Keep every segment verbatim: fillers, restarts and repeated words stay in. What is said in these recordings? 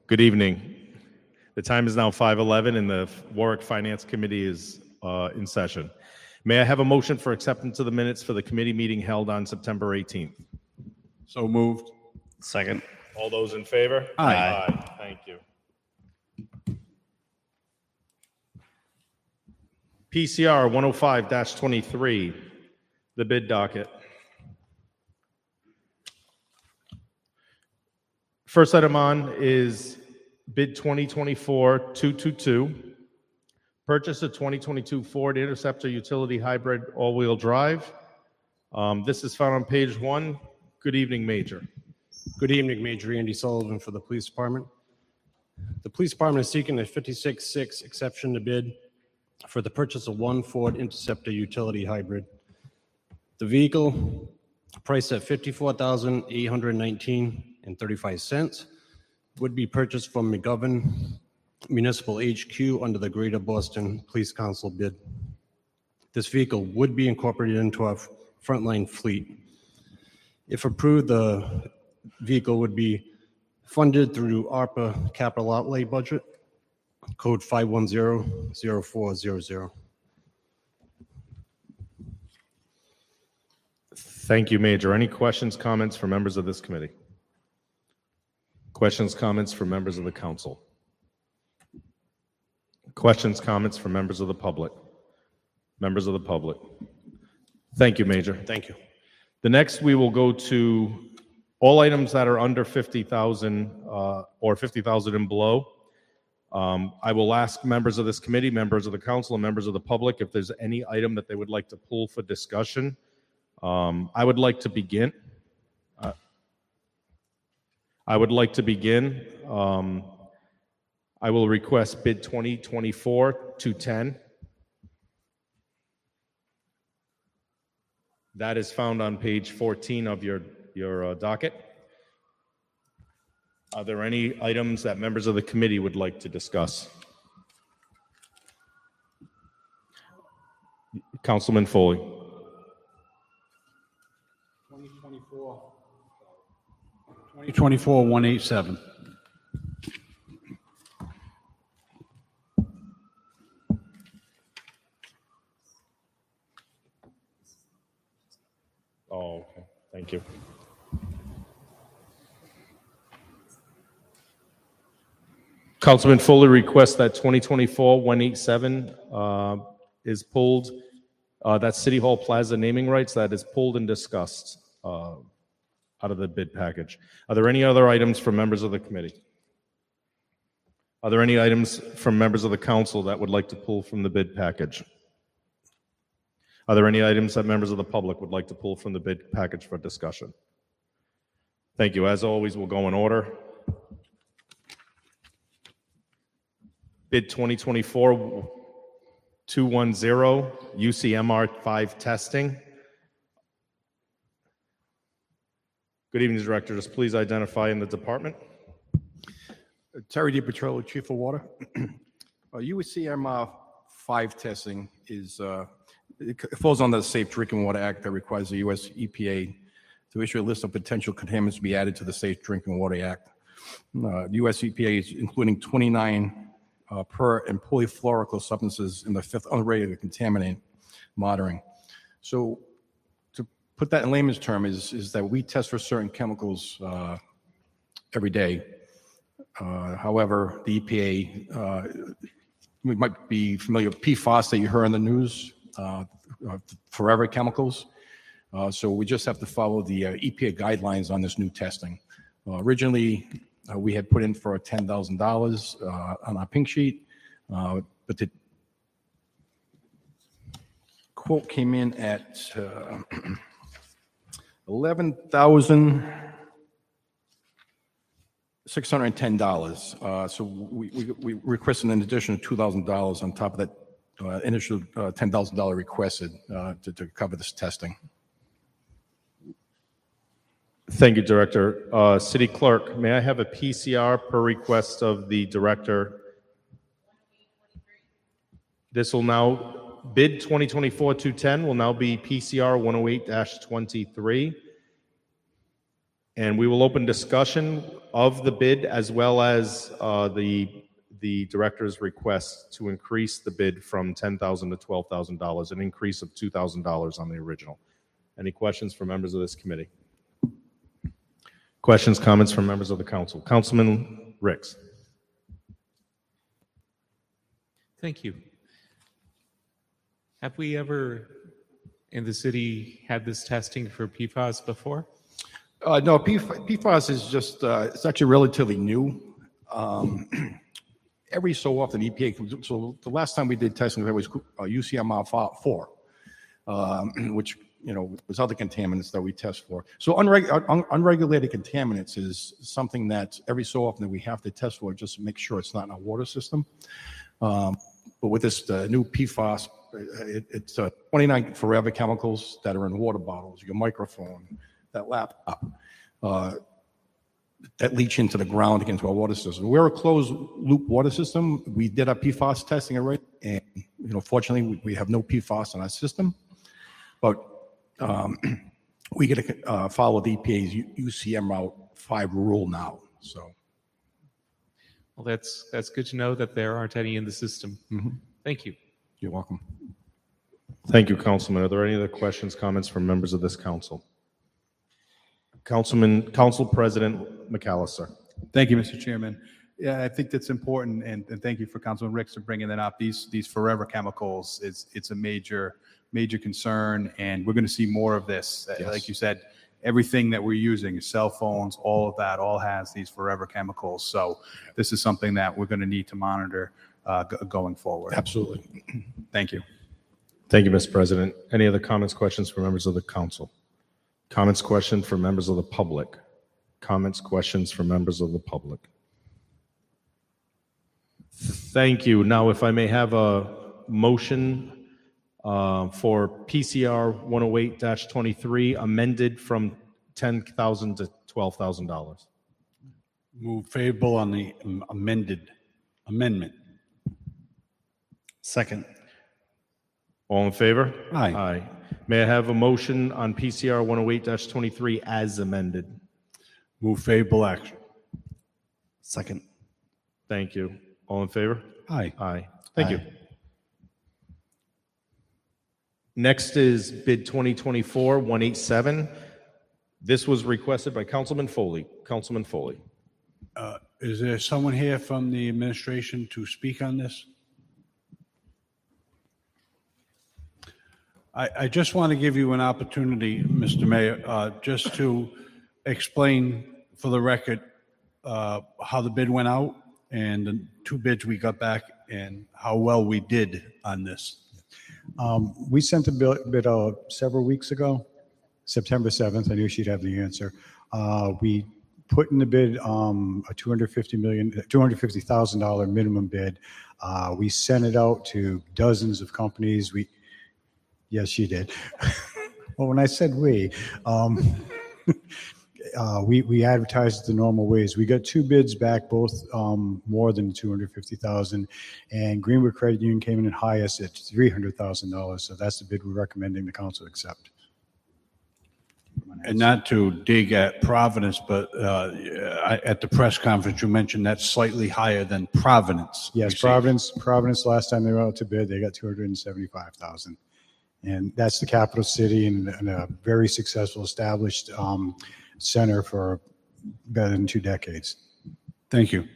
Good evening. The time is now five eleven and the Warwick Finance Committee is uh, in session. May I have a motion for acceptance of the minutes for the committee meeting held on September eighteenth? So moved. Second. All those in favor? Aye. Aye. Thank you. P C R one oh five dash twenty-three, the bid docket. First item on is bid twenty twenty-four dash two twenty-two. Purchase a twenty twenty-two Ford Interceptor Utility Hybrid All-Wheel Drive. Um, this is found on page one. Good evening, Major. Good evening, Major Andy Sullivan for the Police Department. The Police Department is seeking a fifty-six six exception to bid for the purchase of one Ford Interceptor Utility Hybrid. The vehicle, priced at fifty-four thousand eight hundred nineteen dollars and thirty-five cents, would be purchased from McGovern Municipal H Q under the Greater Boston Police Council bid. This vehicle would be incorporated into our frontline fleet. If approved, the vehicle would be funded through ARPA capital outlay budget, code five one zero zero four zero zero. Thank you, Major. Any questions, comments from members of this committee? Questions, comments from members of the council? Questions, comments from members of the public? Members of the public? Thank you, Major. Thank you. The next, we will go to all items that are under fifty thousand uh, or fifty thousand and below. Um, I will ask members of this committee, members of the council, and members of the public if there's any item that they would like to pull for discussion. Um, I would like to begin. Uh, I would like to begin. Um, I will request bid twenty twenty-four dash two ten. That is found on page fourteen of your, your uh, docket. Are there any items that members of the committee would like to discuss? Councilman Foley. twenty twenty-four one eighty-seven. Oh, okay. Thank you. Councilman Foley requests that twenty twenty-four one eighty-seven uh, is pulled. Uh, that's City Hall Plaza naming rights. That is pulled and discussed uh, out of the bid package. Are there any other items from members of the committee? Are there any items from members of the council that would like to pull from the bid package? Are there any items that members of the public would like to pull from the bid package for discussion? Thank you. As always, we'll go in order. Bid twenty twenty-four dash two ten, U C M R five testing. Good evening, Director. Just please identify in the department. Terry DiPetrello, Chief of Water. uh, U C M R five testing is, uh, it falls under the Safe Drinking Water Act that requires the U S E P A to issue a list of potential contaminants to be added to the Safe Drinking Water Act. Uh, the U S E P A is including twenty-nine uh, per and polyfluoroalkyl substances in the fifth unrated contaminant monitoring. So to put that in layman's term is, is that we test for certain chemicals uh, every day. Uh, however, the E P A, uh, we might be familiar with P FAS that you heard on the news, uh, uh, forever chemicals. Uh, so we just have to follow the uh, E P A guidelines on this new testing. Uh, originally, uh, we had put in for ten thousand dollars uh, on our pink sheet, uh, but the quote came in at uh, eleven thousand six hundred ten dollars. Uh, so we, we, we requested an additional two thousand dollars on top of that uh, initial uh, ten thousand dollars requested uh, to, to cover this testing. Thank you, Director. Uh, City Clerk, may I have a P C R per request of the Director? This will now, bid twenty twenty-four dash two ten will now be P C R one oh eight dash twenty-three. And we will open discussion of the bid as well as uh, the, the director's request to increase the bid from ten thousand dollars to twelve thousand dollars, an increase of two thousand dollars on the original. Any questions from members of this committee? Questions, comments from members of the council? Councilman Ricks. Thank you. Have we ever in the city had this testing for P FAS before? Uh, no, P FAS is just, uh, it's actually relatively new. Um, every so often, E P A comes, so the last time we did testing, there was uh, U C M R four, um, which, you know, was other contaminants that we test for. So unreg un unregulated contaminants is something that every so often that we have to test for just to make sure it's not in our water system. Um, but with this uh, new P FAS, it, it's uh, twenty-nine forever chemicals that are in water bottles, your microphone, that laptop, uh, that leach into the ground, into our water system. We're a closed loop water system. We did our P FAS testing already, and you know, fortunately, we, we have no P FAS in our system. But um, we get to uh, follow the E P A's U C M Route five rule now. So, Well, that's that's good to know that there aren't any in the system. mm-hmm. Thank you. You're welcome. Thank you, Councilman. Are there any other questions, comments from members of this council? Councilman, Council President McAllister. Thank you, Mister Chairman. Yeah, I think that's important, and, and thank you for Councilman Ricks for bringing that up. These these forever chemicals, it's it's a major major concern, and we're going to see more of this. Yes. Like you said, everything that we're using, cell phones, all of that, all has these forever chemicals. So this is something that we're going to need to monitor uh, g- going forward. Absolutely. Thank you. Thank you, Mister President. Any other comments, questions for members of the council? Comments, questions for members of the public? Comments, questions for members of the public? Thank you. Now, if I may have a motion uh, for P C R one oh eight dash twenty-three amended from ten thousand dollars to twelve thousand dollars. Move favorable on the um, amended amendment. Second. All in favor? Aye. Aye. May I have a motion on P C R one oh eight dash twenty-three as amended? Move favorable action. Second. Thank you. All in favor? Aye. Aye. Thank Aye. you. Next is bid twenty twenty-four one eighty-seven. This was requested by Councilman Foley. Councilman Foley. Uh, is there someone here from the administration to speak on this? I, I just want to give you an opportunity, Mister Mayor, uh, just to explain for the record uh, how the bid went out and the two bids we got back and how well we did on this. Um, We sent a bill- bid out several weeks ago, September seventh. I knew she'd have the answer. Uh, We put in the bid um, a two hundred fifty million, two hundred fifty thousand dollars minimum bid. Uh, We sent it out to dozens of companies. We, yes, she did. Well, when I said we, um, uh, we we advertised it the normal ways. We got two bids back, both um, more than two hundred fifty thousand dollars, and Greenwood Credit Union came in at highest at three hundred thousand dollars. So that's the bid we're recommending the council accept. And not to dig at Providence, but uh, I- at the press conference, you mentioned that's slightly higher than Providence. Yes, received. Providence, Providence, last time they went out to bid, they got two hundred seventy-five thousand. And that's the capital city and, and a very successful established um, center for better than two decades. Thank you.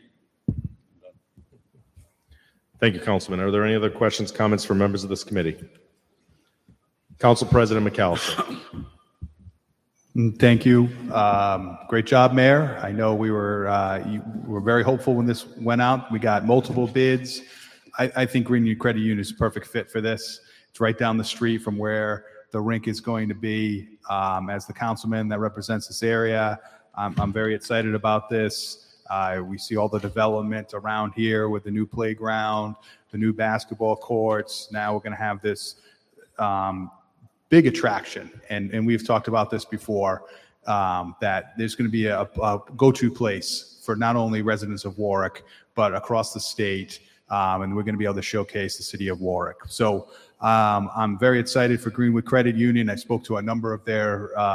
Thank you, Councilman. Are there any other questions, comments from members of this committee? Council President McAllister. Mm, Thank you. Um, Great job, Mayor. I know we were, uh, you were very hopeful when this went out. We got multiple bids. I, I think Greenwood Credit Union is a perfect fit for this. It's right down the street from where the rink is going to be. Um, As the councilman that represents this area, I'm, I'm very excited about this. Uh, We see all the development around here with the new playground, the new basketball courts. Now we're going to have this um, big attraction, and, and we've talked about this before, um, that there's going to be a, a go-to place for not only residents of Warwick, but across the state, um, and we're going to be able to showcase the city of Warwick. So um, I'm very excited for Greenwood Credit Union. I spoke to a number of their uh,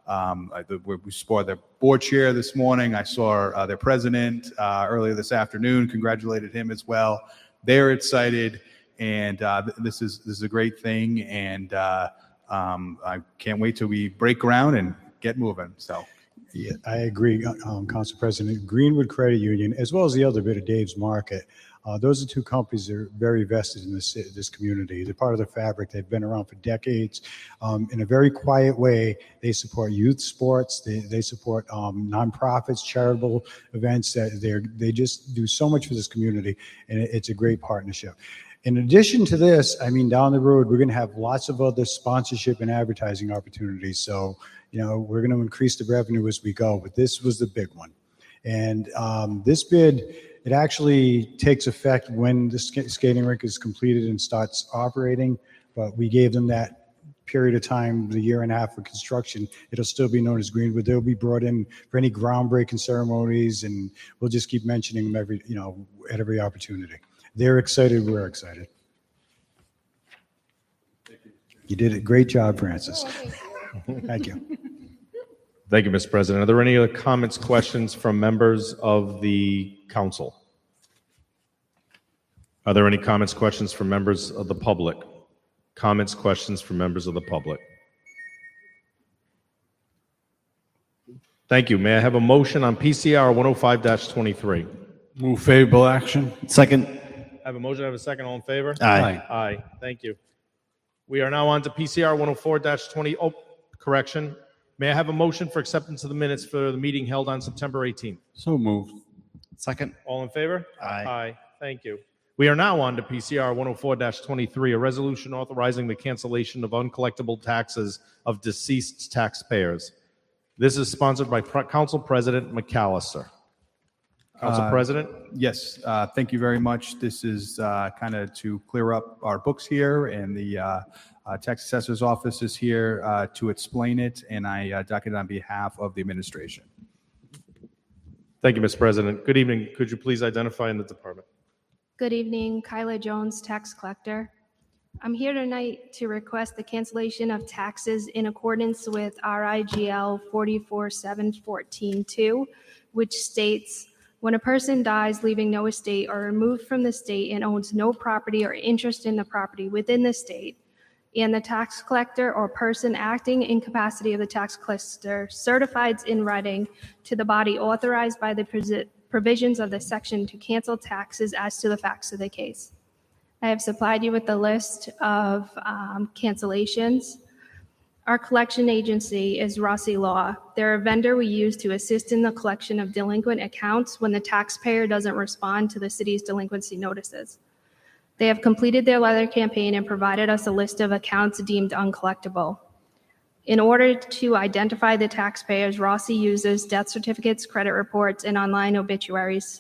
Um, I, the, we saw their board chair this morning. I saw uh, their president uh, earlier this afternoon. Congratulated him as well. They're excited, and uh, th- this is this is a great thing. And uh, um, I can't wait till we break ground and get moving. So. Yeah, I agree, um, Council President. Greenwood Credit Union, as well as the other bit of Dave's Market, uh, those are two companies that are very vested in this this community. They're part of the fabric. They've been around for decades. Um, in a very quiet way, they support youth sports. They they support um, nonprofits, charitable events. That they they just do so much for this community, and it, it's a great partnership. In addition to this, I mean, down the road, we're going to have lots of other sponsorship and advertising opportunities. So, you know, we're going to increase the revenue as we go, but this was the big one. And um, this bid, it actually takes effect when the sk- skating rink is completed and starts operating, but we gave them that period of time, the year and a half for construction. It'll still be known as Greenwood. They'll be brought in for any groundbreaking ceremonies, and we'll just keep mentioning them every, you know, at every opportunity. They're excited. We're excited. You did a great job, Francis. Thank you. Thank you, Mister President. Are there any other comments, questions from members of the council? Are there any comments, questions from members of the public? Comments, questions from members of the public? Thank you. May I have a motion on P C R one oh five dash twenty-three? Move favorable action. Second. I have a motion. I have a second. All in favor? Aye. Aye. Thank you. We are now on to P C R one oh four dash twenty. Oh, correction. May I have a motion for acceptance of the minutes for the meeting held on September eighteenth? So moved. Second. All in favor? Aye. Aye. Thank you. We are now on to P C R one oh four dash twenty-three, a resolution authorizing the cancellation of uncollectible taxes of deceased taxpayers. This is sponsored by Pre- Council President McAllister. Council Uh, President? Yes, uh, thank you very much. This is uh, kind of to clear up our books here, and the uh, uh, tax assessor's office is here uh, to explain it, and I uh, docket it on behalf of the administration. Thank you, Mister President. Good evening. Could you please identify in the department? Good evening, Kyla Jones, tax collector. I'm here tonight to request the cancellation of taxes in accordance with R I G L forty-four seven fourteen two, which states, when a person dies leaving no estate or removed from the state and owns no property or interest in the property within the state, and the tax collector or person acting in capacity of the tax collector certifies in writing to the body authorized by the presi- provisions of this section to cancel taxes as to the facts of the case. I have supplied you with the list of um, cancellations. Our collection agency is Rossi Law. They're a vendor we use to assist in the collection of delinquent accounts when the taxpayer doesn't respond to the city's delinquency notices. They have completed their letter campaign and provided us a list of accounts deemed uncollectible. In order to identify the taxpayers, Rossi uses death certificates, credit reports, and online obituaries.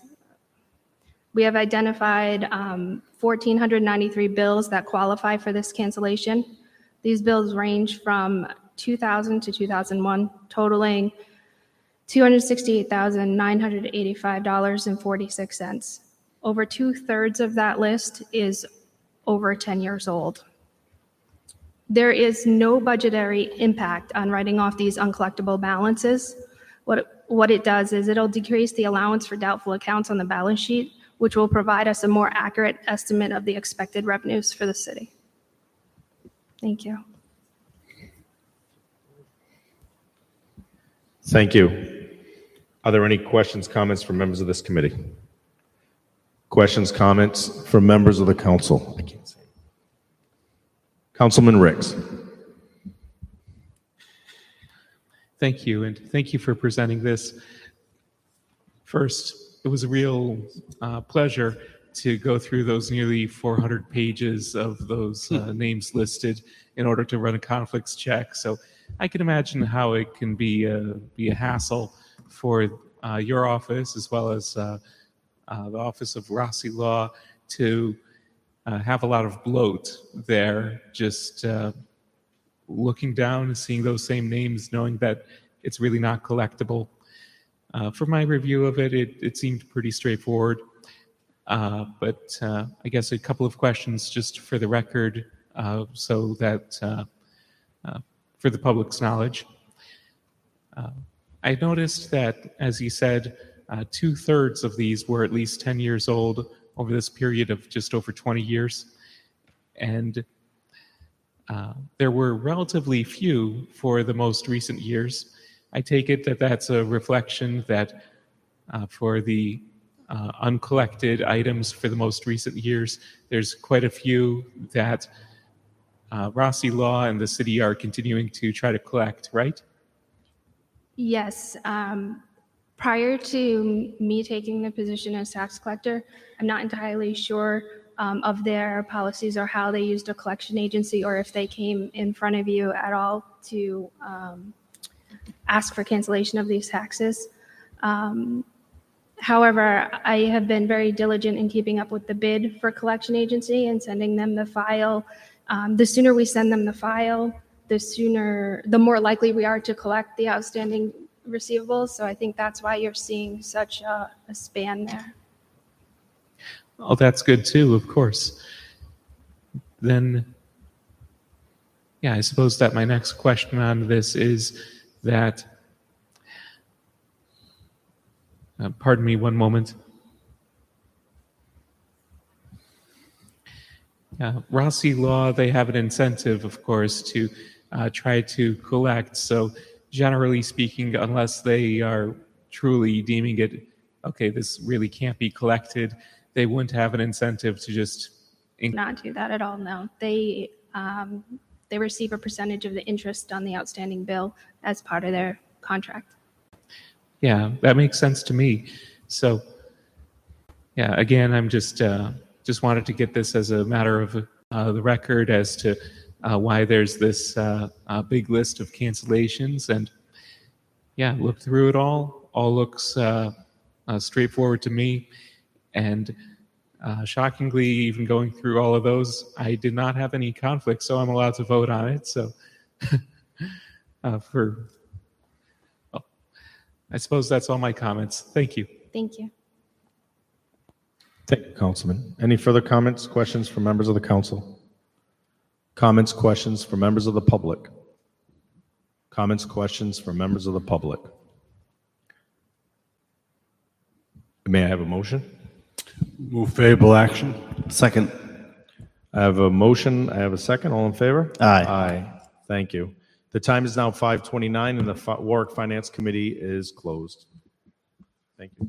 We have identified um, one thousand four hundred ninety-three bills that qualify for this cancellation. These bills range from two thousand to two thousand one, totaling two hundred sixty-eight thousand nine hundred eighty-five dollars and forty-six cents. Over two-thirds of that list is over ten years old. There is no budgetary impact on writing off these uncollectible balances. What, what it does is it'll decrease the allowance for doubtful accounts on the balance sheet, which will provide us a more accurate estimate of the expected revenues for the city. Thank you. Thank you. Are there any questions, comments from members of this committee? Questions, comments from members of the council? Councilman Ricks. Thank you, and thank you for presenting this. First, it was a real uh, pleasure to go through those nearly four hundred pages of those uh, names listed in order to run a conflicts check. So I can imagine how it can be a, be a hassle for uh, your office as well as uh, uh, the Office of Rossi Law to uh, have a lot of bloat there, just uh, looking down and seeing those same names, knowing that it's really not collectible. Uh, for my review of it, it, it seemed pretty straightforward. Uh, but uh, I guess a couple of questions just for the record, uh, so that uh, uh, for the public's knowledge. Uh, I noticed that, as you said, uh, two-thirds of these were at least ten years old over this period of just over twenty years. And uh, there were relatively few for the most recent years. I take it that that's a reflection that uh, for the uh, uncollected items for the most recent years, there's quite a few that uh, Rossi Law and the city are continuing to try to collect, right? Yes. Um, prior to me taking the position as tax collector, I'm not entirely sure um, of their policies or how they used a collection agency, or if they came in front of you at all to um, ask for cancellation of these taxes. Um, however, I have been very diligent in keeping up with the bid for collection agency and sending them the file. Um, the sooner we send them the file, the sooner, the more likely we are to collect the outstanding receivables. So I think that's why you're seeing such a, a span there. Oh, that's good too, of course. Then, yeah, I suppose that my next question on this is that, uh, pardon me one moment. Uh, Rossi Law, they have an incentive, of course, to uh, try to collect. So generally speaking, unless they are truly deeming it, okay, this really can't be collected, they wouldn't have an incentive to just... Inc- Not do that at all, no. They, um, they receive a percentage of the interest on the outstanding bill as part of their contract. Yeah, that makes sense to me. So, yeah, again, I'm just... Uh, Just wanted to get this as a matter of uh, the record as to uh, why there's this uh, uh, big list of cancellations. And yeah, look through it all. All looks uh, uh, straightforward to me. And uh, shockingly, even going through all of those, I did not have any conflict, so I'm allowed to vote on it. So uh, for, well, I suppose that's all my comments. Thank you. Thank you. Thank you, Councilman. Any further comments, questions from members of the council? Comments, questions from members of the public? Comments, questions from members of the public? May I have a motion? Move favorable action. Second. I have a motion. I have a second. All in favor? Aye. Aye. Thank you. The time is now five twenty-nine and the Fi- Warwick Finance Committee is closed. Thank you.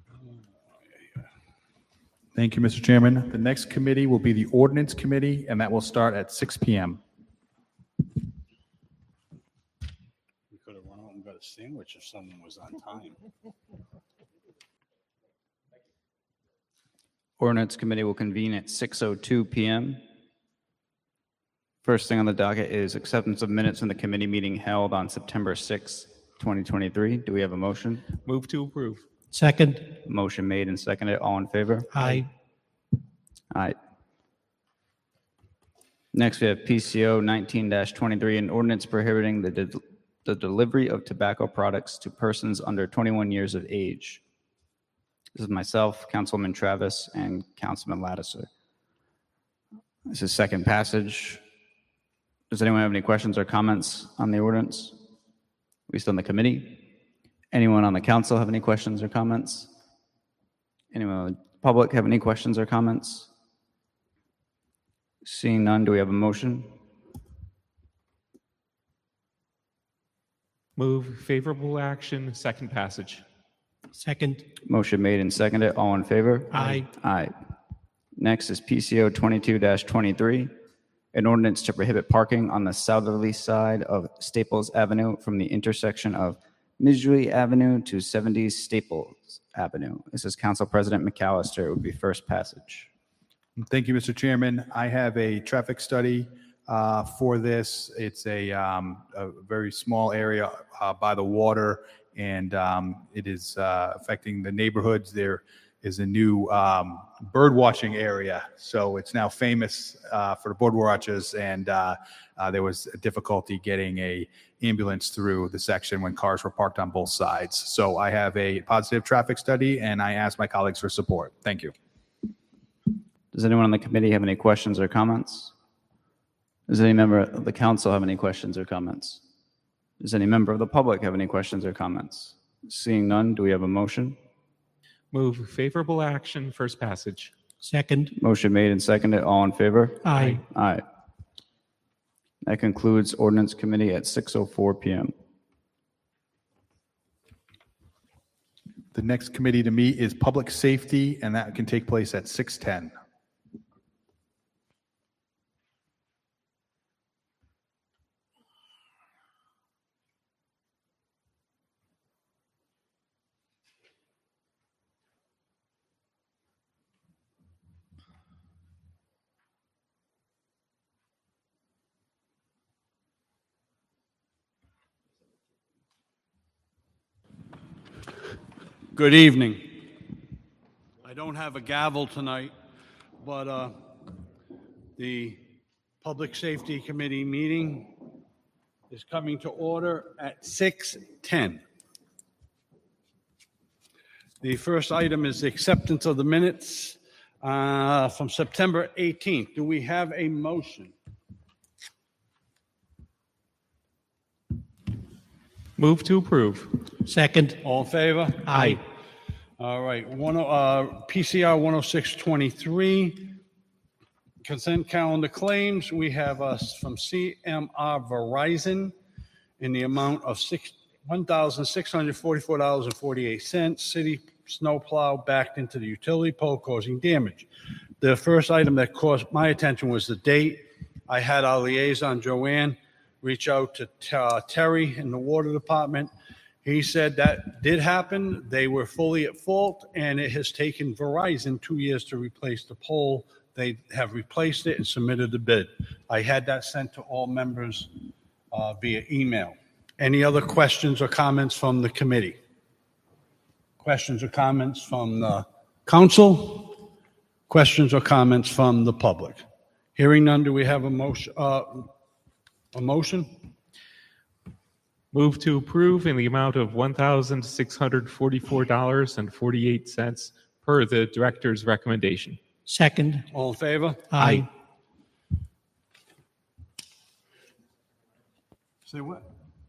Thank you, Mister Chairman. The next committee will be the Ordinance Committee, and that will start at six p.m. We could have run out and got a sandwich if someone was on time. Ordinance Committee will convene at six oh two p.m. First thing on the docket is acceptance of minutes from the committee meeting held on September sixth, twenty twenty-three. Do we have a motion? Move to approve. Second. Motion made and seconded. All in favor? Aye. Aye. Next, we have P C O nineteen twenty-three, an ordinance prohibiting the, de- the delivery of tobacco products to persons under twenty-one years of age. This is myself, Councilman Travis, and Councilman Lattiser. This is second passage. Does anyone have any questions or comments on the ordinance? We still in the committee? Anyone on the council have any questions or comments? Anyone in the public have any questions or comments? Seeing none, do we have a motion? Move favorable action, second passage. Second. Motion made and seconded. All in favor? Aye. Aye. Next is P C O twenty-two twenty-three, an ordinance to prohibit parking on the southerly side of Staples Avenue from the intersection of Midgley Avenue to seventy Staples Avenue. This is Council President McAllister. It would be first passage. Thank you, Mister Chairman. I have a traffic study uh, for this. It's a, um, a very small area uh, by the water, and um, it is uh, affecting the neighborhoods. There is a new um, bird watching area, so it's now famous uh, for the bird watchers, and uh, uh, there was difficulty getting a ambulance through the section when cars were parked on both sides. So I have a positive traffic study, and I ask my colleagues for support. Thank you. Does anyone on the committee have any questions or comments? Does any member of the council have any questions or comments? Does any member of the public have any questions or comments? Seeing none, do we have a motion? Move favorable action, first passage. Second. Motion made and seconded. All in favor? Aye. Aye. That concludes ordinance committee at six oh four p.m. The next committee to meet is Public Safety, and that can take place at six ten. Good evening. I don't have a gavel tonight, but uh, the Public Safety Committee meeting is coming to order at six ten. The first item is the acceptance of the minutes uh, from September eighteenth. Do we have a motion? Move to approve. Second. All in favor? Aye. All right, one, uh, P C R one oh six twenty-three, consent calendar claims. We have us from C M R Verizon in the amount of six one thousand six hundred forty-four dollars and forty-eight cents. City snowplow backed into the utility pole causing damage. The first item that caught my attention was the date. I had our liaison, Joanne, reach out to uh, Terry in the water department. He said that did happen. They were fully at fault, and it has taken Verizon two years to replace the pole. They have replaced it and submitted the bid. I had that sent to all members uh, via email. Any other questions or comments from the committee? Questions or comments from the council? Questions or comments from the public? Hearing none, do we have a motion? Uh, a motion? Move to approve in the amount of one thousand six hundred forty-four dollars and forty-eight cents per the director's recommendation. Second. All in favor? Aye. Say what?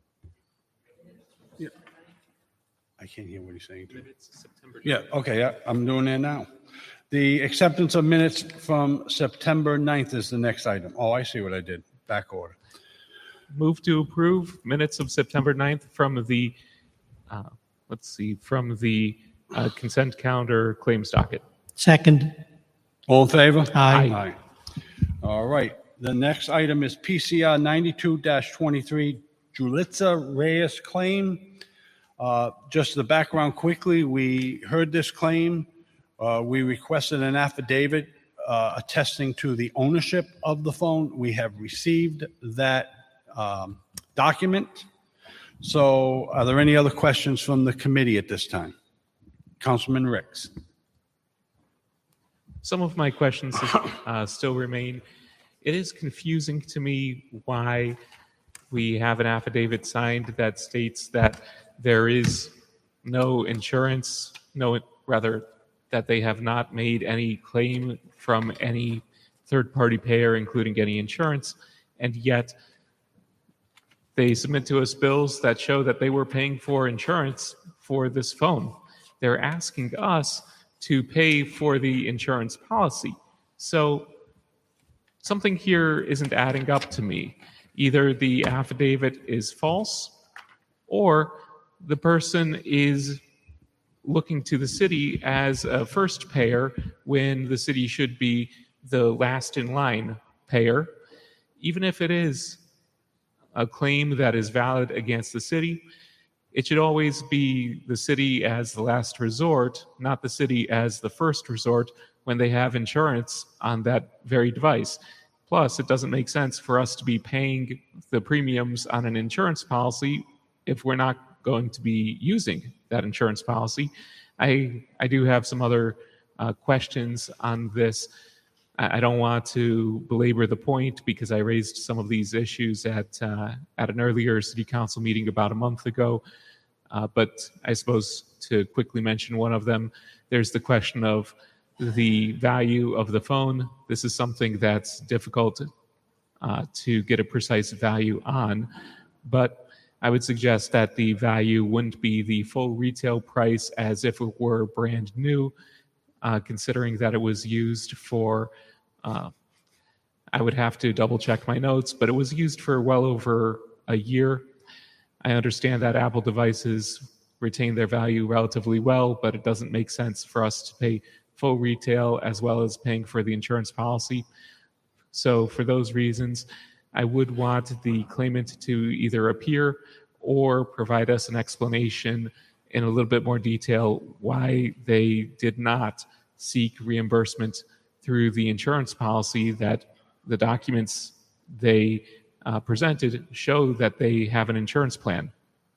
Yeah. I can't hear what he's saying. Yeah, okay, yeah, I'm doing that now. The acceptance of minutes from September ninth is the next item. Oh, I see what I did. Back order. Move to approve minutes of September ninth from the, uh, let's see, from the uh, consent calendar claims docket. Second. All in favor? Aye. Aye. All right. The next item is P C R ninety-two twenty-three, Julitza Reyes claim. Uh, Just the background quickly, we heard this claim. Uh, We requested an affidavit uh, attesting to the ownership of the phone. We have received that um, document. So are there any other questions from the committee at this time? Councilman Ricks. Some of my questions uh, still remain. It is confusing to me why we have an affidavit signed that states that there is no insurance, no, rather, that they have not made any claim from any third-party payer, including any insurance, and yet they submit to us bills that show that they were paying for insurance for this phone. They're asking us to pay for the insurance policy. So something here isn't adding up to me. Either the affidavit is false, or the person is looking to the city as a first payer when the city should be the last in line payer. Even if it is a claim that is valid against the city, it should always be the city as the last resort, not the city as the first resort when they have insurance on that very device. Plus, it doesn't make sense for us to be paying the premiums on an insurance policy if we're not going to be using that insurance policy. I, I do have some other uh, questions on this. I don't want to belabor the point because I raised some of these issues at uh, at an earlier city council meeting about a month ago. Uh, but I suppose to quickly mention one of them, there's the question of the value of the phone. This is something that's difficult uh, to get a precise value on, but I would suggest that the value wouldn't be the full retail price as if it were brand new, uh, considering that it was used for, uh, I would have to double check my notes, but it was used for well over a year. I understand that Apple devices retain their value relatively well, but it doesn't make sense for us to pay full retail as well as paying for the insurance policy. So for those reasons, I would want the claimant to either appear or provide us an explanation in a little bit more detail why they did not seek reimbursement through the insurance policy, that the documents they uh, presented show that they have an insurance plan.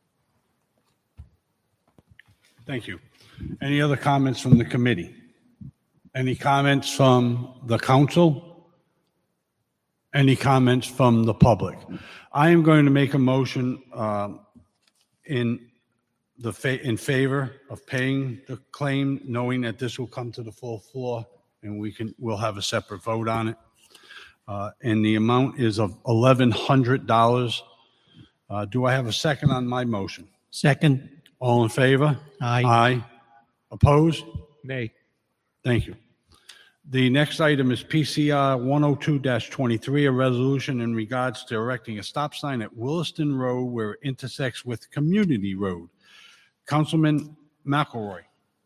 Thank you. Any other comments from the committee? Any comments from the council? Any comments from the public? I am going to make a motion um, in the fa- in favor of paying the claim, knowing that this will come to the full floor and we can we'll have a separate vote on it. Uh, and the amount is of eleven hundred dollars. Uh, do I have a second on my motion? Second. All in favor? Aye. Aye. Opposed? Nay. Thank you. The next item is P C R one oh two dash twenty-three, a resolution in regards to erecting a stop sign at Williston Road where it intersects with Community Road. Councilman McElroy.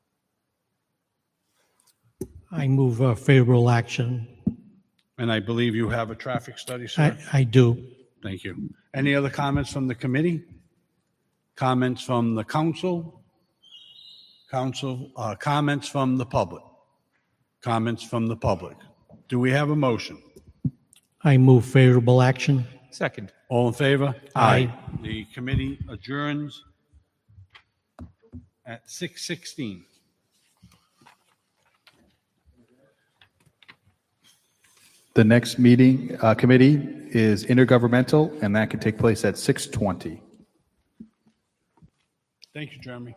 I move uh, favorable action. And I believe you have a traffic study, sir? I, I do. Thank you. Any other comments from the committee? Comments from the council? Council, uh, comments from the public? Comments from the public? Do we have a motion? I move favorable action. Second. All in favor? Aye. The committee adjourns at six sixteen. The next meeting, uh, committee is intergovernmental, and that can take place at six twenty. Thank you, Jeremy.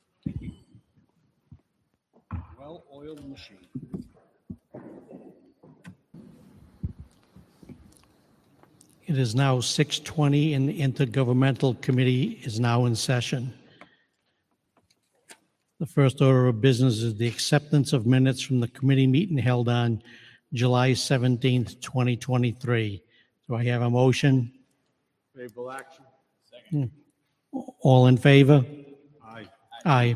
Well-oiled machine. It is now six twenty and the Intergovernmental Committee is now in session. The first order of business is the acceptance of minutes from the committee meeting held on July seventeenth, twenty twenty-three. Do I have a motion? Favorable action. Second. All in favor? Aye. Aye.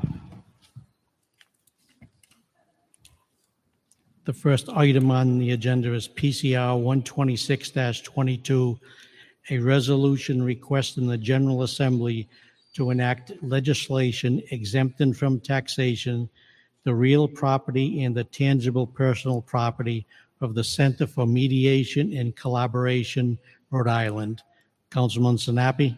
The first item on the agenda is P C R one twenty-six dash twenty-two, a resolution requesting the General Assembly to enact legislation exempting from taxation the real property and the tangible personal property of the Center for Mediation and Collaboration, Rhode Island. Councilman Sinapi?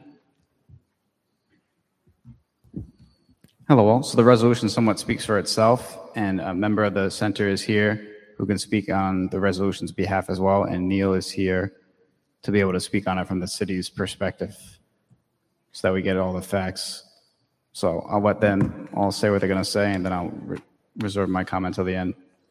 Hello all. So the resolution somewhat speaks for itself, and a member of the center is here who can speak on the resolution's behalf as well, and Neil is here to be able to speak on it from the city's perspective so that we get all the facts. So I'll let them all say what they're going to say, and then I'll re- reserve my comment till the end.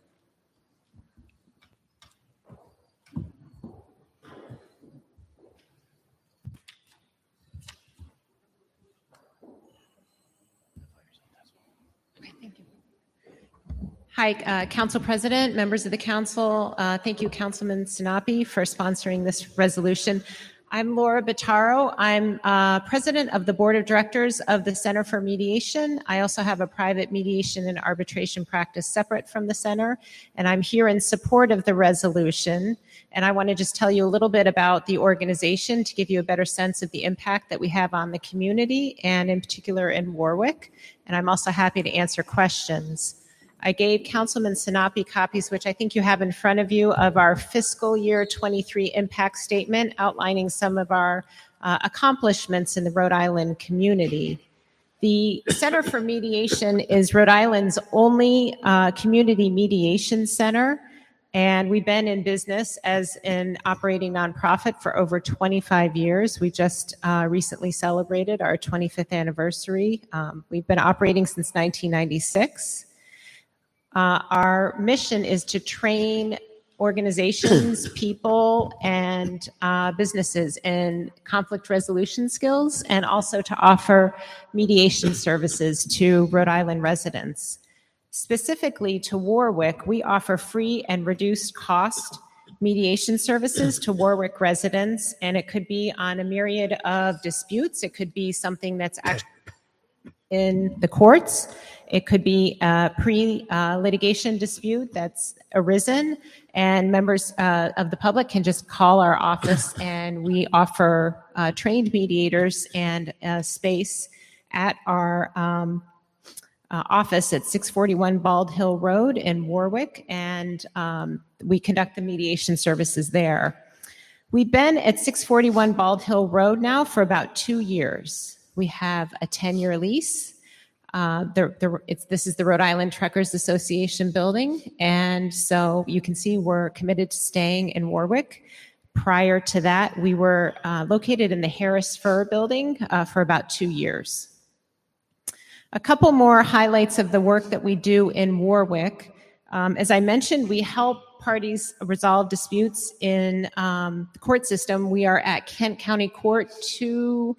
Hi, uh, Council President, members of the council. Uh, thank you, Councilman Sinapi, for sponsoring this resolution. I'm Laura Bottaro. I'm uh, president of the board of directors of the Center for Mediation. I also have a private mediation and arbitration practice separate from the center, and I'm here in support of the resolution. And I want to just tell you a little bit about the organization to give you a better sense of the impact that we have on the community, and in particular in Warwick. And I'm also happy to answer questions. I gave Councilman Sinapi copies, which I think you have in front of you, of our fiscal year twenty-three impact statement outlining some of our uh, accomplishments in the Rhode Island community. The Center for Mediation is Rhode Island's only uh, community mediation center, and we've been in business as an operating nonprofit for over twenty-five years. We just uh, recently celebrated our twenty-fifth anniversary. Um, we've been operating since nineteen ninety-six. Uh, our mission is to train organizations, people, and uh, businesses in conflict resolution skills, and also to offer mediation services to Rhode Island residents. Specifically to Warwick, we offer free and reduced cost mediation services to Warwick residents, and it could be on a myriad of disputes. It could be something that's actually in the courts. It could be a pre-litigation dispute that's arisen, and members uh, of the public can just call our office, and we offer uh, trained mediators and a space at our um, uh, office at six forty-one Bald Hill Road in Warwick, and um, we conduct the mediation services there. We've been at six forty-one Bald Hill Road now for about two years. We have a ten-year lease. Uh, the, the, it's, this is the Rhode Island Truckers Association building, and so you can see we're committed to staying in Warwick. Prior to that, we were uh, located in the Harris Fur building uh, for about two years. A couple more highlights of the work that we do in Warwick. Um, as I mentioned, we help parties resolve disputes in um, the court system. We are at Kent County Court two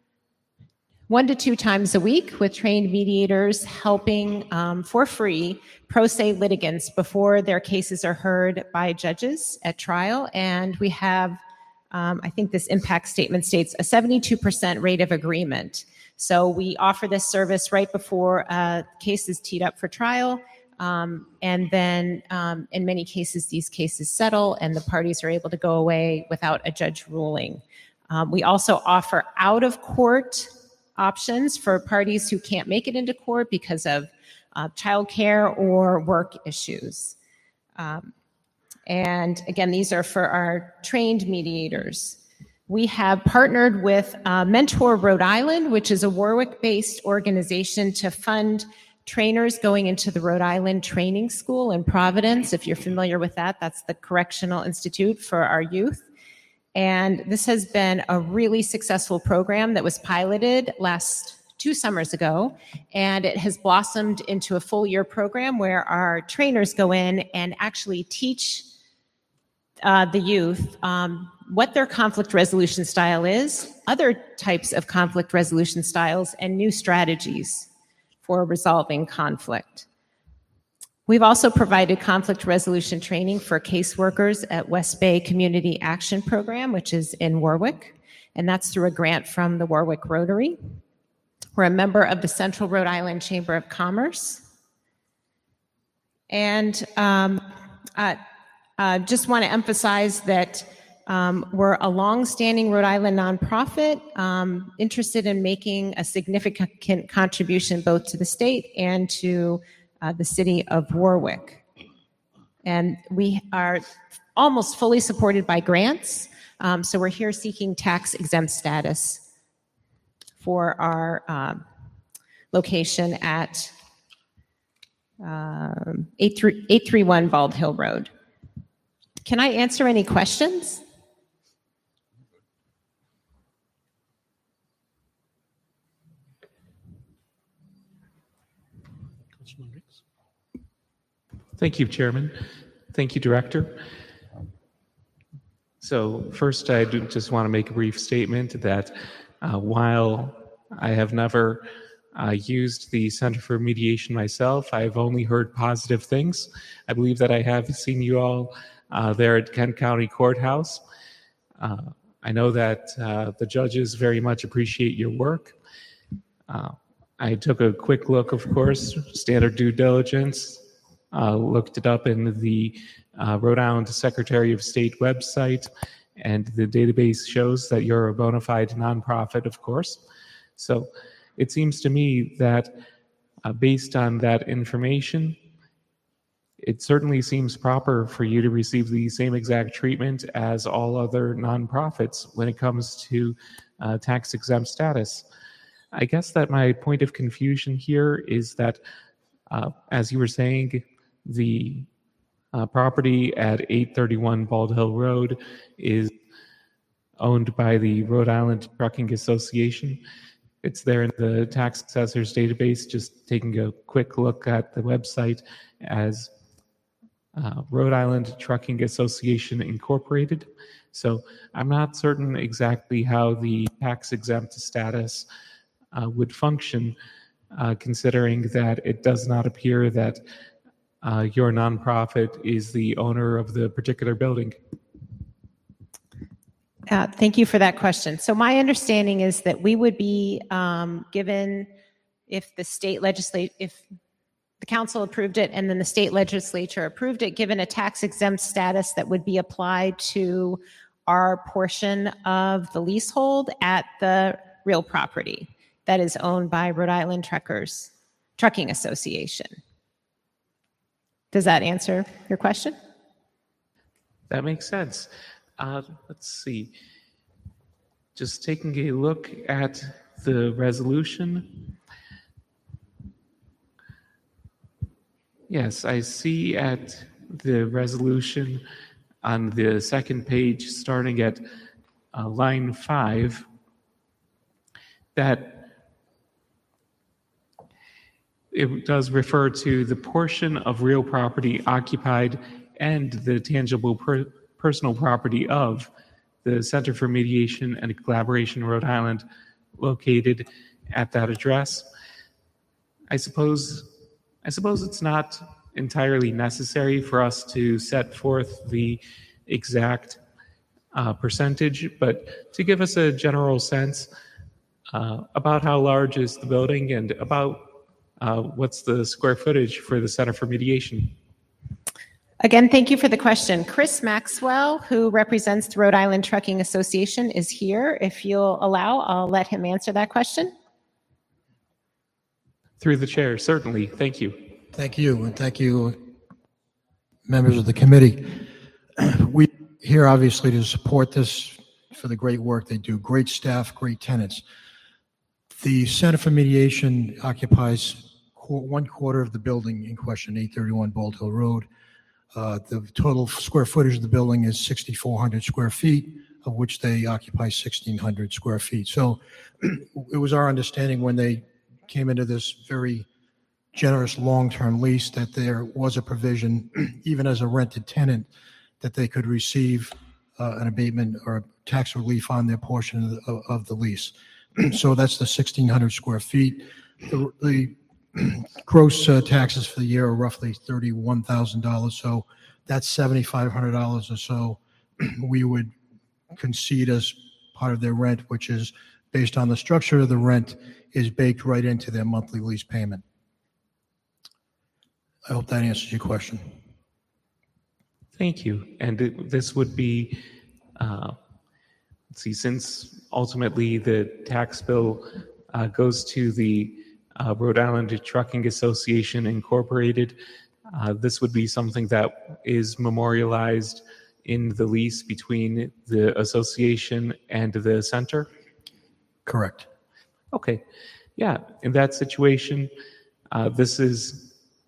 one to two times a week with trained mediators helping um, for free pro se litigants before their cases are heard by judges at trial. And we have, um, I think this impact statement states, a seventy-two percent rate of agreement. So we offer this service right before a case is teed up for trial. Um, and then um, in many cases, these cases settle and the parties are able to go away without a judge ruling. Um, we also offer out-of-court options for parties who can't make it into court because of uh, childcare or work issues. Um, and again, these are for our trained mediators. We have partnered with uh, Mentor Rhode Island, which is a Warwick-based organization to fund trainers going into the Rhode Island Training School in Providence. If you're familiar with that, that's the correctional institute for our youth. And this has been a really successful program that was piloted last two summers ago, and it has blossomed into a full year program where our trainers go in and actually teach uh, the youth um, what their conflict resolution style is, other types of conflict resolution styles, and new strategies for resolving conflict. We've also provided conflict resolution training for caseworkers at West Bay Community Action Program, which is in Warwick, and that's through a grant from the Warwick Rotary. We're a member of the Central Rhode Island Chamber of Commerce. And um, I uh, just want to emphasize that um, we're a long-standing Rhode Island nonprofit um, interested in making a significant contribution both to the state and to Uh, the city of Warwick. And we are almost fully supported by grants. Um, so we're here seeking tax exempt status for our um, location at um, eight thirty-one Bald Hill Road. Can I answer any questions? Thank you, Chairman. Thank you, Director. So first, I do just want to make a brief statement that uh, while I have never uh, used the Center for Mediation myself, I've only heard positive things. I believe that I have seen you all uh, there at Kent County Courthouse. Uh, I know that uh, the judges very much appreciate your work. Uh, I took a quick look, of course, standard due diligence. Uh, looked it up in the uh, Rhode Island Secretary of State website, and the database shows that you're a bona fide nonprofit, of course. So it seems to me that uh, based on that information, it certainly seems proper for you to receive the same exact treatment as all other nonprofits when it comes to uh, tax exempt status. I guess that my point of confusion here is that, uh, as you were saying, the uh, property at eight thirty-one Bald Hill Road is owned by the Rhode Island Trucking Association. It's there in the tax assessor's database, just taking a quick look at the website as uh, Rhode Island Trucking Association Incorporated. So I'm not certain exactly how the tax exempt status uh, would function, uh, considering that it does not appear that uh, your nonprofit is the owner of the particular building. Uh, Thank you for that question. So my understanding is that we would be um, given, if the state legislate, if the council approved it and then the state legislature approved it, given a tax exempt status that would be applied to our portion of the leasehold at the real property that is owned by Rhode Island Truckers Trucking Association. Does that answer your question? That makes sense. Uh, let's see. Just taking a look at the resolution. Yes, I see at the resolution on the second page, starting at uh, line five, that it does refer to the portion of real property occupied and the tangible per- personal property of the Center for Mediation and Collaboration Rhode Island, located at that address. I suppose, I suppose it's not entirely necessary for us to set forth the exact uh, percentage, but to give us a general sense uh, about how large is the building and about uh, what's the square footage for the Center for Mediation. Again, thank you for the question. Chris Maxwell, who represents the Rhode Island Trucking Association, is here. If you'll allow, I'll let him answer that question. Through the chair, certainly. Thank you. Thank you, and thank you, members of the committee. We here obviously to support this for the great work they do. Great staff, great tenants. The Center for Mediation occupies qu- one quarter of the building in question, eight thirty-one Bald Hill Road. Uh, the total square footage of the building is sixty-four hundred square feet, of which they occupy sixteen hundred square feet. So it was our understanding when they came into this very generous long-term lease that there was a provision, even as a rented tenant, that they could receive uh, an abatement or tax relief on their portion of the, of the lease. So that's the sixteen hundred square feet. The, the gross uh, taxes for the year are roughly thirty-one thousand dollars. So that's seventy-five hundred dollars or so we would concede as part of their rent, which is based on the structure of the rent, is baked right into their monthly lease payment. I hope that answers your question. Thank you. And it, this would be, uh, let's see, since ultimately the tax bill uh, goes to the uh, Rhode Island Trucking Association Incorporated, uh, this would be something that is memorialized in the lease between the association and the center? Correct. Okay. Yeah. In that situation, uh, this is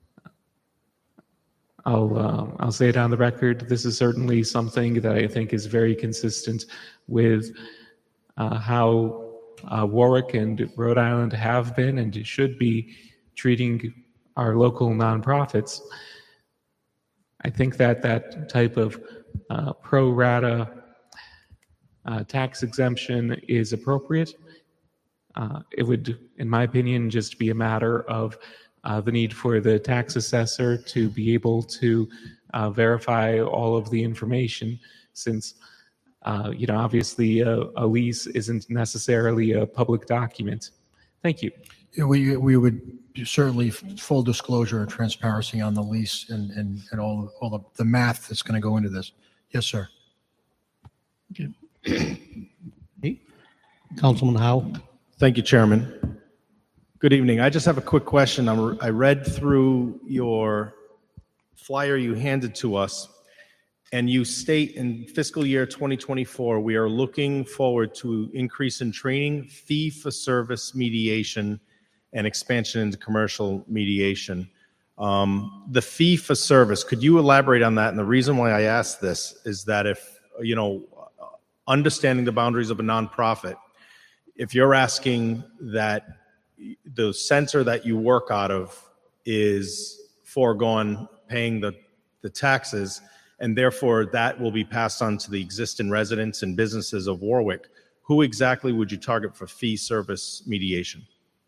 I'll uh, I'll say it on the record. This is certainly something that I think is very consistent with uh, how uh, Warwick and Rhode Island have been and should be treating our local nonprofits. I think that that type of uh, pro rata uh, tax exemption is appropriate. Uh, it would, in my opinion, just be a matter of Uh, the need for the tax assessor to be able to uh, verify all of the information, since, uh, you know, obviously a, a lease isn't necessarily a public document. Thank you. Yeah, we we would certainly full disclosure and transparency on the lease and and, and all all the, the math that's going to go into this. Yes, sir. Councilman Howe. Thank you, Chairman. Good evening. I just have a quick question. I'm, I read through your flyer you handed to us, and you state in fiscal year twenty twenty-four, we are looking forward to increase in training, fee-for-service mediation, and expansion into commercial mediation. Um, the fee-for-service, could you elaborate on that? And the reason why I ask this is that if, you know, understanding the boundaries of a nonprofit, if you're asking that the center that you work out of is foregone paying the the taxes, and therefore that will be passed on to the existing residents and businesses of Warwick. Who exactly would you target for fee service mediation?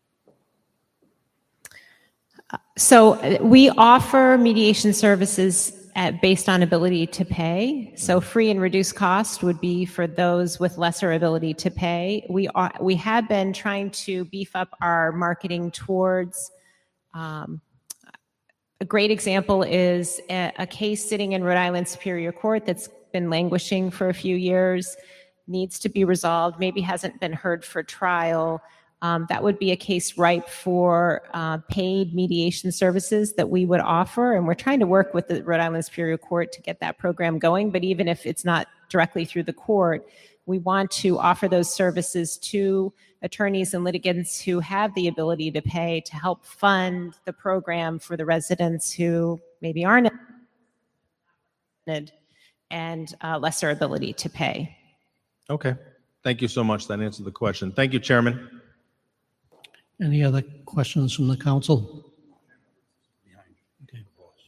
So uh, we offer mediation services at, based on ability to pay. So free and reduced cost would be for those with lesser ability to pay. We are, we have been trying to beef up our marketing towards, um, a great example is a, a case sitting in Rhode Island Superior Court that's been languishing for a few years, needs to be resolved, maybe hasn't been heard for trial. Um, that would be a case ripe for uh, paid mediation services that we would offer. And we're trying to work with the Rhode Island Superior Court to get that program going. But even if it's not directly through the court, we want to offer those services to attorneys and litigants who have the ability to pay to help fund the program for the residents who maybe aren't and uh, lesser ability to pay. Okay. Thank you so much. That answered the question. Thank you, Chairman. Any other questions from the council? Okay.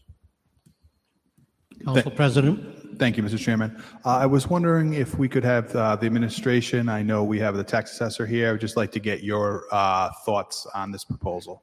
Council President. Thank you, Mister Chairman. Uh, I was wondering if we could have uh, the administration, I know we have the tax assessor here, I would just like to get your uh, thoughts on this proposal.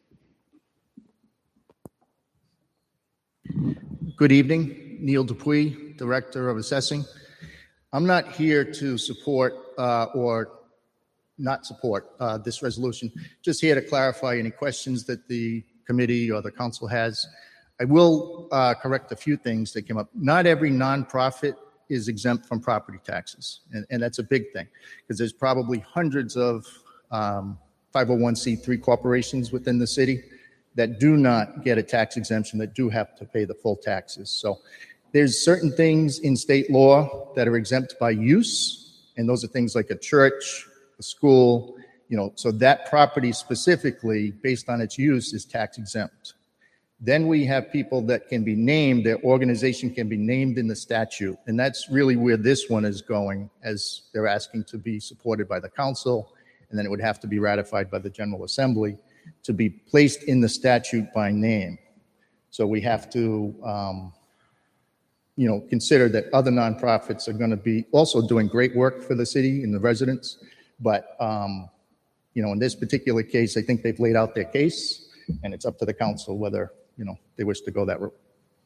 Good evening, Neil Dupuy, Director of Assessing. I'm not here to support uh, or not support uh, this resolution, just here to clarify any questions that the committee or the council has. I will uh, correct a few things that came up. Not every nonprofit is exempt from property taxes, and, and that's a big thing, because there's probably hundreds of um, five oh one c three corporations within the city that do not get a tax exemption, that do have to pay the full taxes. So there's certain things in state law that are exempt by use, and those are things like a church, a school, you know, so that property specifically, based on its use, is tax exempt. Then we have people that can be named, their organization can be named in the statute, and that's really where this one is going, as they're asking to be supported by the council, and then it would have to be ratified by the General Assembly to be placed in the statute by name. So we have to, um, you know, consider that other nonprofits are going to be also doing great work for the city and the residents, but, um, you know, in this particular case, I think they've laid out their case, and it's up to the council whether, you know, they wish to go that route.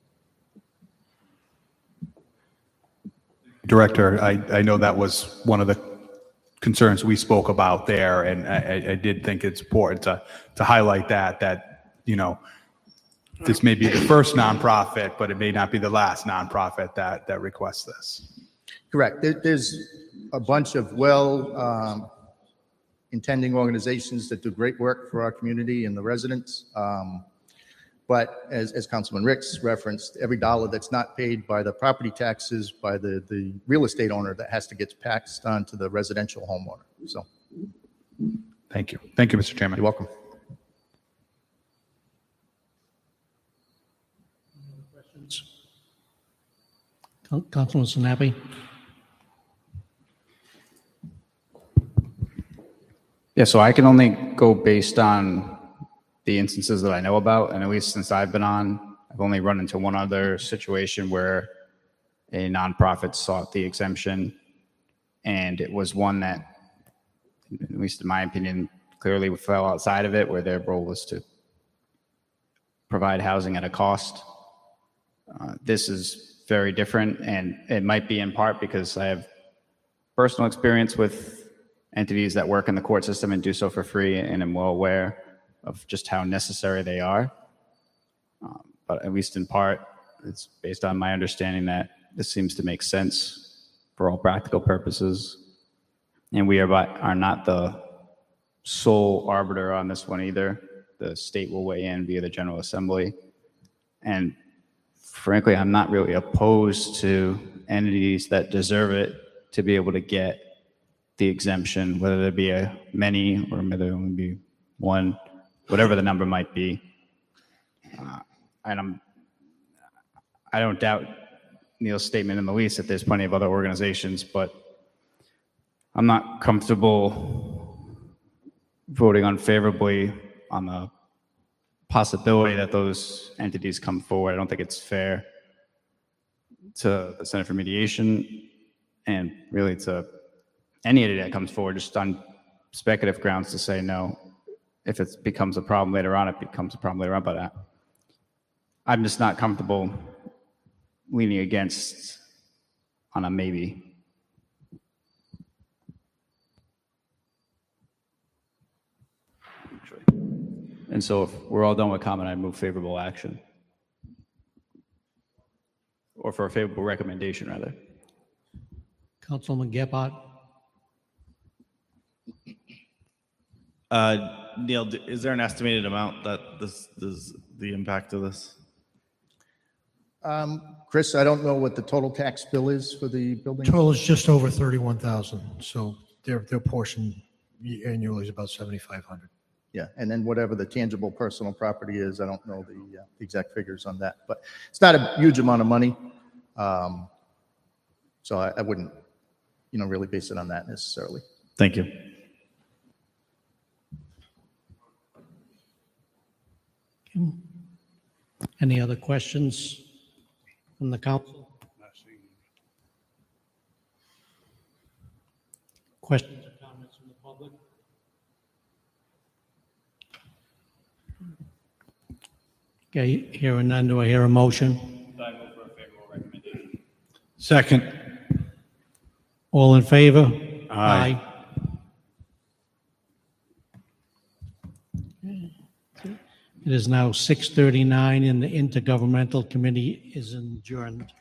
Director, I, I know that was one of the concerns we spoke about there, and I, I did think it's important to, to highlight that, that, you know, this may be the first nonprofit, but it may not be the last nonprofit that, that requests this. Correct. There, there's a bunch of well um, intending organizations that do great work for our community and the residents. Um, but as, as Councilman Ricks referenced, every dollar that's not paid by the property taxes by the, the real estate owner, that has to get passed on to the residential homeowner. So, thank you. Thank you, Mister Chairman. You're welcome. Councilman Sinapi. Yeah, so I can only go based on the instances that I know about, and at least since I've been on, I've only run into one other situation where a nonprofit sought the exemption, and it was one that, at least in my opinion, clearly fell outside of it, where their role was to provide housing at a cost. Uh, this is very different, and it might be in part because I have personal experience with entities that work in the court system and do so for free, and I'm well aware of just how necessary they are. Um, but at least in part, it's based on my understanding that this seems to make sense for all practical purposes. And we are, by, are not the sole arbiter on this one either. The state will weigh in via the General Assembly. And frankly, I'm not really opposed to entities that deserve it to be able to get the exemption, whether there be a many or whether there only be one, whatever the number might be. Uh, and I'm, I don't doubt Neil's statement in the least that there's plenty of other organizations, but I'm not comfortable voting unfavorably on the possibility that those entities come forward. I don't think it's fair to the Center for Mediation, and really to any entity that comes forward just on speculative grounds to say no. If it becomes a problem later on, it becomes a problem later on, but I, I'm just not comfortable leaning against on a maybe. And so if we're all done with comment, I move favorable action. Or for a favorable recommendation, rather. Councilman Gephardt. Uh, Neil, d- is there an estimated amount that this, this, the impact of this? Um, Chris, I don't know what the total tax bill is for the building. Total is just over thirty-one thousand, so their, their portion annually is about seventy-five hundred. Yeah, and then whatever the tangible personal property is, I don't know the uh, exact figures on that, but it's not a huge amount of money. Um, so I, I wouldn't, you know, really base it on that necessarily. Thank you. Any other questions from the council? Questions or comments from the public? Okay, hearing none, do I hear a motion? I move for a favorable recommendation. Second. All in favor? Aye. It is now six thirty-nine and the Intergovernmental Committee is adjourned.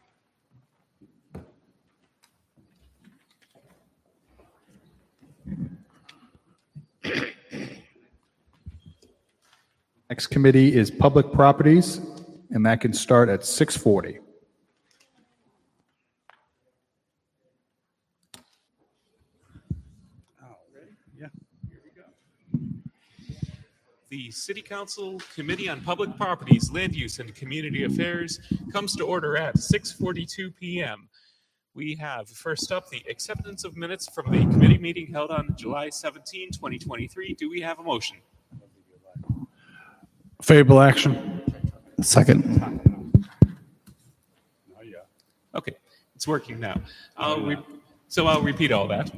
Next committee is Public Properties, and that can start at six forty. The City Council Committee on Public Properties, Land Use, and Community Affairs comes to order at six forty-two p.m. We have first up the acceptance of minutes from the committee meeting held on July seventeenth, twenty twenty-three. Do we have a motion? Favorable action. Second. Okay, it's working now. I'll re- so I'll repeat all that.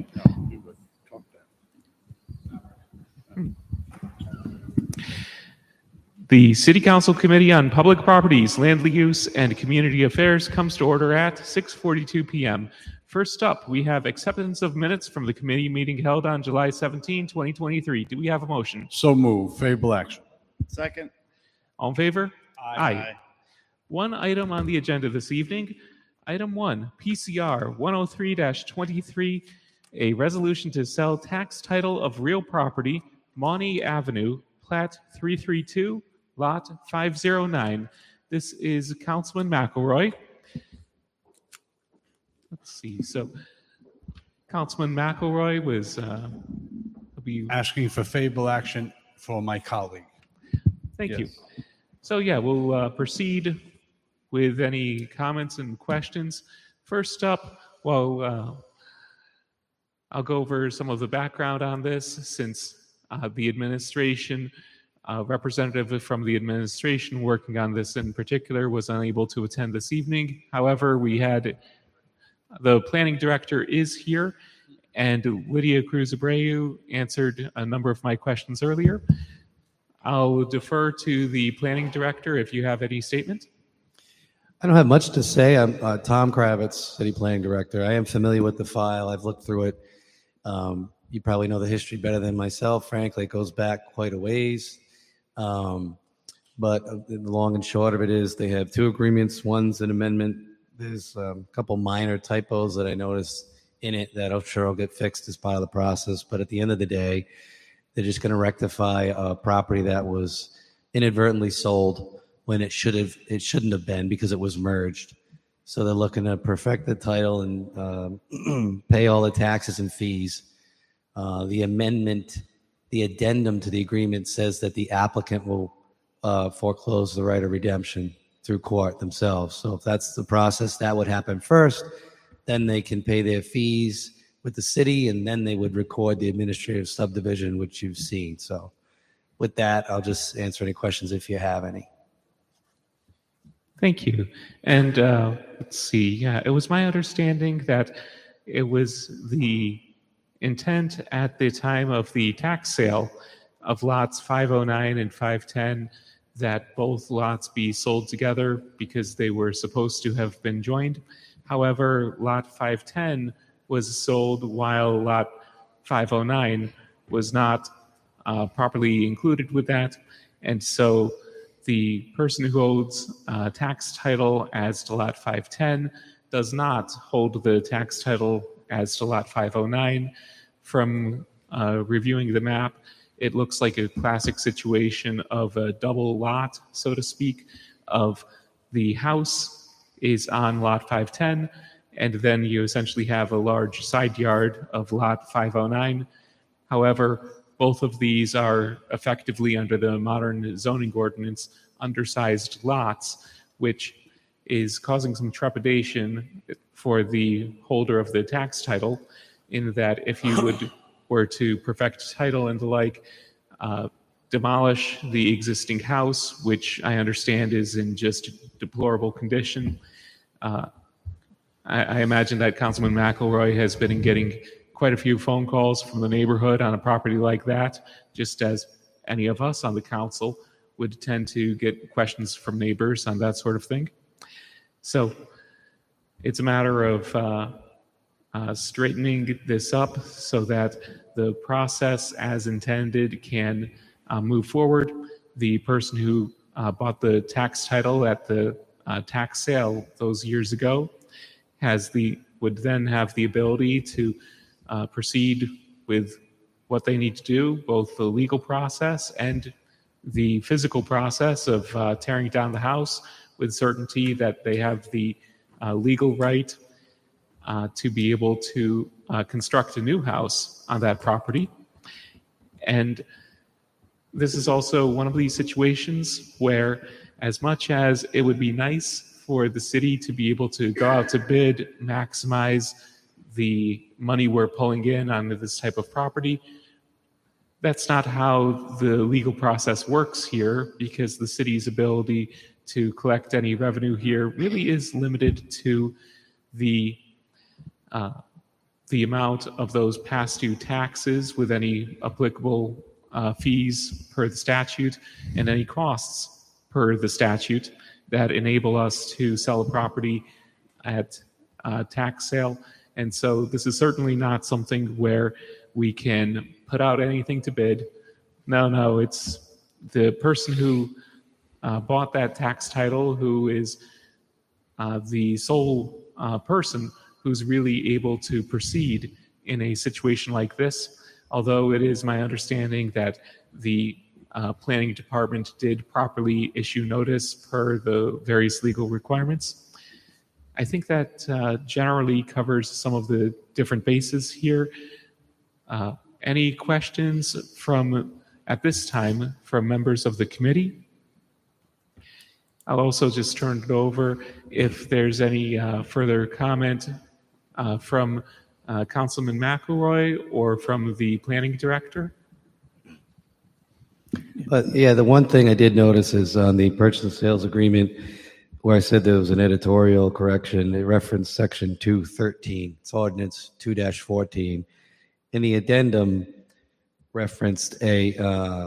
The City Council Committee on Public Properties, Land Use, and Community Affairs comes to order at six forty-two p.m. First up, we have acceptance of minutes from the committee meeting held on July seventeenth, twenty twenty-three. Do we have a motion? So move. Favorable action. Second. All in favor? Aye. One item on the agenda this evening. Item one, P C R one oh three dash twenty-three, a resolution to sell tax title of real property, Mauney Avenue, Plat three thirty-two, Lot five oh nine. This is Councilman McElroy. Let's see. So, Councilman McElroy was uh, be Asking for favorable action for my colleague. Thank you. Yes. So yeah, we'll uh, proceed with any comments and questions. First up, well, uh, I'll go over some of the background on this since uh, the administration, uh, representative from the administration working on this in particular was unable to attend this evening. However, we had the planning director is here, and Lydia Cruz Abreu answered a number of my questions earlier. I'll defer to the planning director if you have any statement. I don't have much to say. I'm uh, Tom Kravitz, City Planning Director. I am familiar with the file. I've looked through it. Um, you probably know the history better than myself. Frankly, it goes back quite a ways. Um, but uh, the long and short of it is they have two agreements. One's an amendment. There's um, a couple minor typos that I noticed in it that I'm sure will get fixed as part of the process. But at the end of the day, they're just going to rectify a property that was inadvertently sold when it should have, it shouldn't have been because it was merged. So they're looking to perfect the title and um, pay all the taxes and fees. Uh, the amendment, the addendum to the agreement says that the applicant will uh, foreclose the right of redemption through court themselves. So if that's the process, that would happen first. Then they can pay their fees with the city, and then they would record the administrative subdivision, which you've seen. So with that, I'll just answer any questions if you have any. Thank you. And uh, let's see. Yeah, it was my understanding that it was the intent at the time of the tax sale of lots five oh nine and five ten that both lots be sold together because they were supposed to have been joined. However, lot five ten was sold while lot five oh nine was not uh, properly included with that. And so the person who holds uh, tax title as to lot five ten does not hold the tax title as to lot five oh nine. From uh, reviewing the map, it looks like a classic situation of a double lot, so to speak, of the house is on lot five ten, and then you essentially have a large side yard of lot five oh nine. However, both of these are effectively, under the modern zoning ordinance, undersized lots, which is causing some trepidation for the holder of the tax title, in that if you would were to perfect title and the like, uh, demolish the existing house, which I understand is in just deplorable condition. Uh, I, I imagine that Councilman McElroy has been getting quite a few phone calls from the neighborhood on a property like that, just as any of us on the council would tend to get questions from neighbors on that sort of thing. So it's a matter of uh, uh, straightening this up so that the process as intended can uh, move forward. The person who uh, bought the tax title at the uh, tax sale those years ago has the would then have the ability to uh, proceed with what they need to do, both the legal process and the physical process of uh, tearing down the house, with certainty that they have the uh, legal right uh, to be able to uh, construct a new house on that property. And this is also one of these situations where, as much as it would be nice for the city to be able to go out to bid, maximize the money we're pulling in on this type of property, that's not how the legal process works here, because the city's ability to collect any revenue here really is limited to the uh, the amount of those past due taxes with any applicable uh, fees per the statute and any costs per the statute that enable us to sell a property at uh, tax sale. And so this is certainly not something where we can put out anything to bid. No, no, it's the person who uh, bought that tax title who is uh, the sole uh, person who's really able to proceed in a situation like this. Although it is my understanding that the uh, planning department did properly issue notice per the various legal requirements. I think that uh, generally covers some of the different bases here. Uh, any questions from, at this time, from members of the committee? I'll also just turn it over if there's any uh, further comment uh, from uh, Councilman McElroy or from the planning director. But yeah, the one thing I did notice is on the purchase and sales agreement where I said there was an editorial correction, it referenced section two thirteen. It's ordinance two dash fourteen. In the addendum referenced a uh,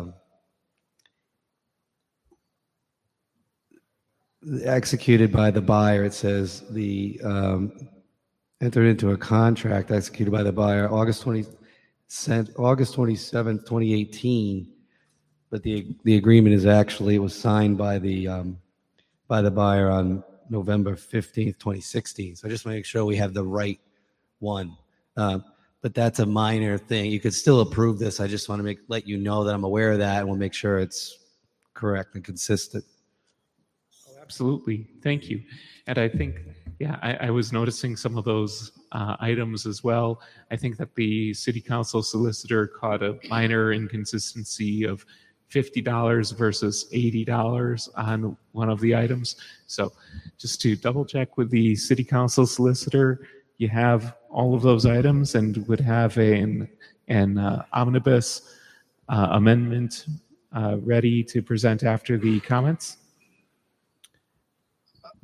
executed by the buyer. It says the um, entered into a contract executed by the buyer August twentieth, August twenty-seventh, twenty eighteen. But the the agreement is actually, it was signed by the um, by the buyer on November fifteenth, twenty sixteen. So just make sure we have the right one. Uh, but that's a minor thing. You could still approve this. I just want to make let you know that I'm aware of that, and we'll make sure it's correct and consistent. Oh, absolutely. Thank you. And I think, yeah, I, I was noticing some of those uh, items as well. I think that the city council solicitor caught a minor inconsistency of fifty dollars versus eighty dollars on one of the items. So just to double check with the city council solicitor, you have all of those items and would have an, an uh, omnibus uh, amendment uh, ready to present after the comments.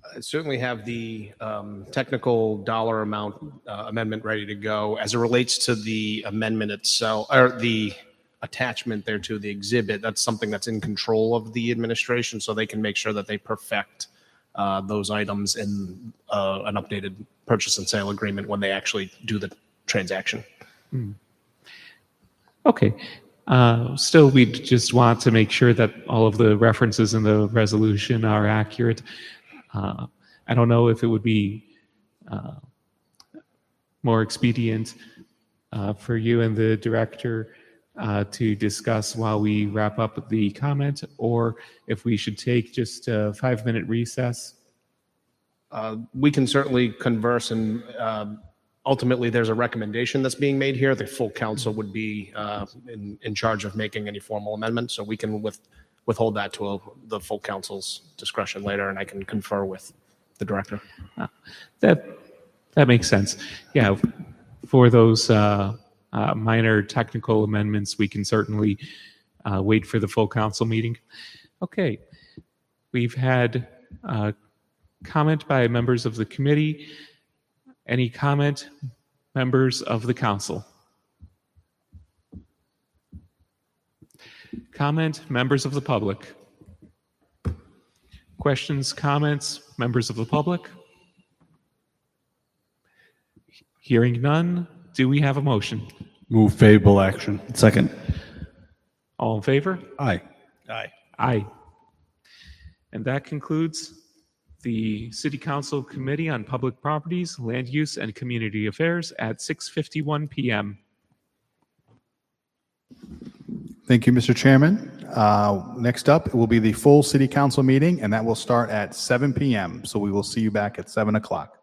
I certainly have the um, technical dollar amount uh, amendment ready to go. As it relates to the amendment itself, or the attachment there to the exhibit, that's something that's in control of the administration, so they can make sure that they perfect uh, those items in uh, an updated purchase and sale agreement when they actually do the transaction. Hmm. Okay. Uh, still, we just want to make sure that all of the references in the resolution are accurate. Uh, I don't know if it would be uh, more expedient uh, for you and the director uh, to discuss while we wrap up the comment, or if we should take just a five-minute recess. Uh, we can certainly converse, and um, ultimately there's a recommendation that's being made here. The full council would be uh, in, in charge of making any formal amendments, so we can with, withhold that to a, the full council's discretion later, and I can confer with the director. Uh, that that makes sense. Yeah, for those uh, uh, minor technical amendments, we can certainly uh, wait for the full council meeting. Okay, we've had uh, comment by members of the committee. Any comment, members of the council? Comment, members of the public? Questions, comments, members of the public? Hearing none, do we have a motion? Move favorable action. Second. All in favor? Aye. Aye. Aye. And that concludes the City Council Committee on Public Properties, Land Use, and Community Affairs at six fifty-one p.m. Thank you, Mister Chairman. Uh, next up, it will be the full city council meeting, and that will start at seven p.m. So we will see you back at seven o'clock.